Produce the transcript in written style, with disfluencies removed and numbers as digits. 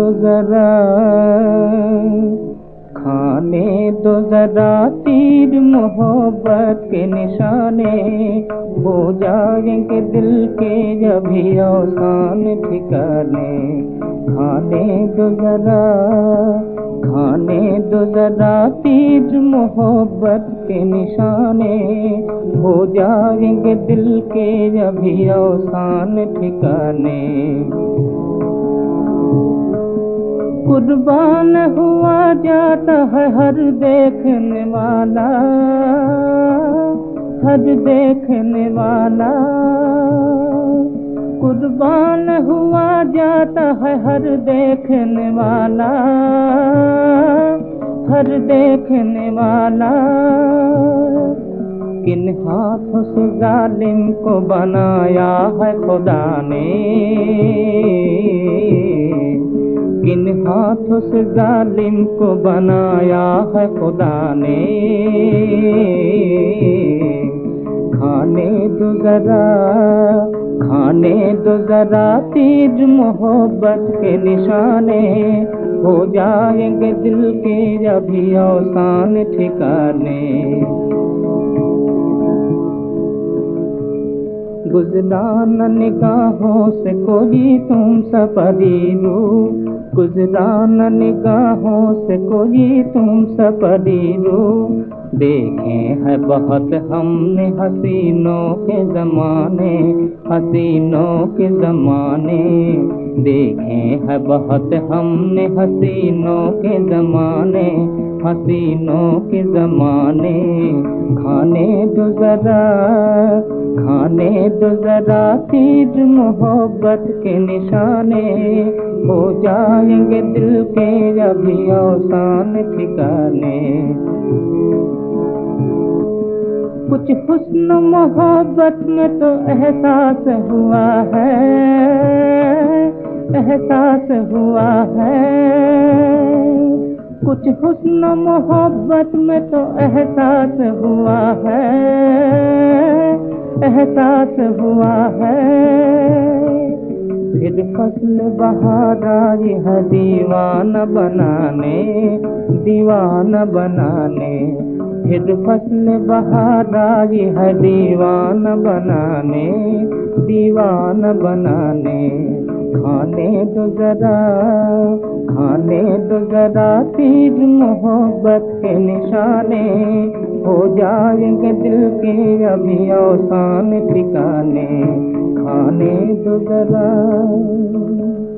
दो जरा, खाने दो जरा तीर मोहब्बत के निशाने, हो जाएंगे दिल के अभी अवसान ठिकाने। खाने दो जरा, खाने दो जरा तीर मोहब्बत के निशाने, हो जाएंगे दिल के अभी अवसान ठिकाने। कुर्बान हुआ जाता है हर देखने वाला, हर देखने वाला। कुर्बान हुआ जाता है हर देखने वाला, हर देखने वाला। किन हाथों से जालिम को बनाया है खुदा ने, किन हाथों से जालिम को बनाया है खुदा ने। खाने दो जरा, खाने दो जरा तीर मोहब्बत के निशाने, हो जाएंगे दिल के अभी अवसान ठिकाने। गुजरा न निगाहों से कोई तुम सपरी रूह, गुजरा न निगाहों से कोई तुम सपरी रूह। देखे हैं बहुत हमने हसीनों के ज़माने, हसीनों के ज़माने। देखे हैं बहुत हमने हसीनों के ज़माने, हसीनों के ज़माने। खाने दो जरा, खाने दो जरा तीर मोहब्बत के निशाने, हो जाएंगे दिल के अभी अवसान ठिकाने। कुछ हुस्न मोहब्बत में तो एहसास हुआ है, एहसास हुआ है। कुछ हुस्न मोहब्बत में तो एहसास हुआ है, एहसास हुआ है। फिर फसल बहार आई है दीवाना बनाने, दीवाना बनाने। फिर फसल बहार आई है दीवाना बनाने, दीवाना बनाने। खाने दो जरा, खाने दो जरा तीर मोहब्बत के निशाने, हो जाएंगे दिल के अभी अवसान ठिकाने। खाने दो जरा।